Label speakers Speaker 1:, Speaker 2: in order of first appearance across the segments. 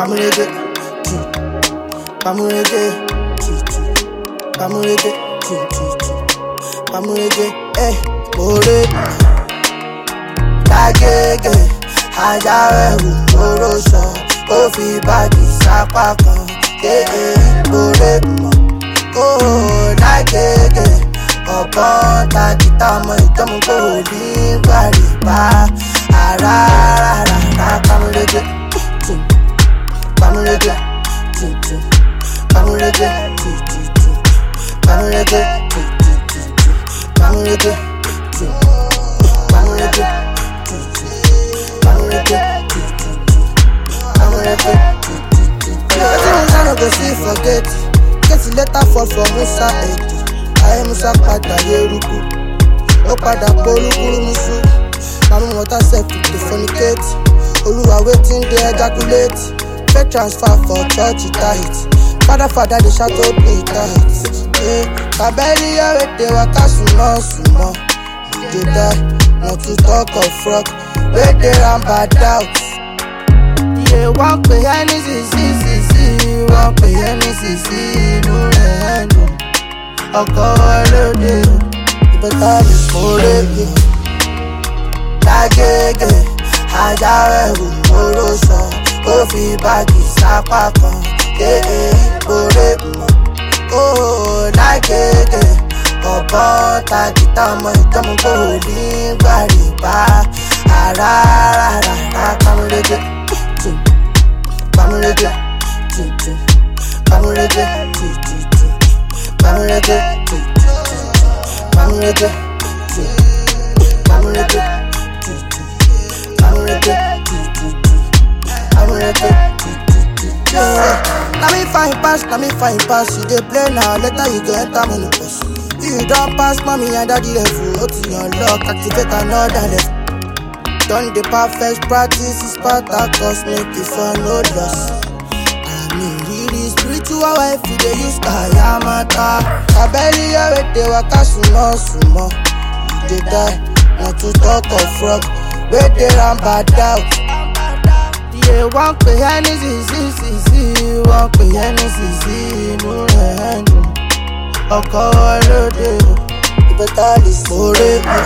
Speaker 1: Pamurege, Pamurege, Pamurege, Pamurege, Ore, Tagege, Hajarewu, Oroso, Ofi Bagi, Sapakan, Ore, Tagege, Ọ̀pọ̀ tàkìtà ọmọ ìjọmọ̀ kò ní gbàrígbà ara Pamurege, Pamurege, Pamurege, Pamurege, Pamurege, Pamurege, Pamurege, Pamurege. Nothing I no go see forget. Get the letter fall from Musa Edi. Ayé Musa padà Yeruku. Ó padà polúkúrú musu. Mami water self to fornicate. Olúwa wetin dey ejaculate. Fake transfer for church tight. Father dey shout out me tight. Kabeli wey dey waka sumo. Dey die, not to talk of frog. Wey dey ram bad out. Wọ́n pè é ní sísí, wọ́n pè é ní sísí inú rẹ̀ dùn. Ọkọ̀ olóde ìbẹ̀tà lè kórè yìí. Lágége, Hajarewu, Oroso, ó fi báàgì sápá kan. Kórè mọ̀, lágége, ọ̀pọ̀ tàkìtà ọmọ ìjọmọ̀ kò ní gbàrígbà ara Pamurege. Pamurege, Pamurege, Pamurege, Pamurege, Pamurege, Pamurege. Let me find pass. You dey play now, later you go enter menopause. You don't pass mommy and daddy level. Out to unlock, activate another level. Done the perfect practice is Spartacus, make it for no loss. I mean, really spiritual wife, you dey use Kayamata. Kabeli wey dey waka sumo. You dey die, not to talk of frog. Wey dey ram bad out. Wọ́n pè é ní sísí, wọ́n pè é ní sísí inú rẹ̀ dùn. Ọkọ̀ olóde ìbẹ̀tà lè kórè mọ̀.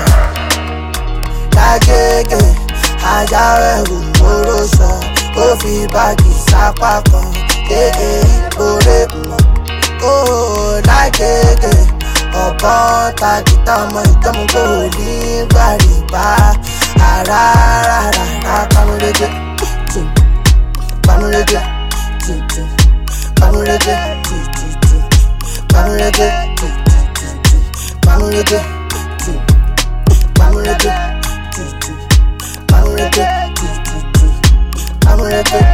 Speaker 1: Lágége, Hajarewu, Oroso, ó fi báàgì sápá kan. Kórè mọ̀, lágége, ọ̀pọ̀ tàkìtà ọmọ ìjọmọ̀ kò ní gbàrígbà ara Pamurege, Pamurege, Pamurege, Pamurege, Pamurege, Pamurege, Pamurege, Pamurege.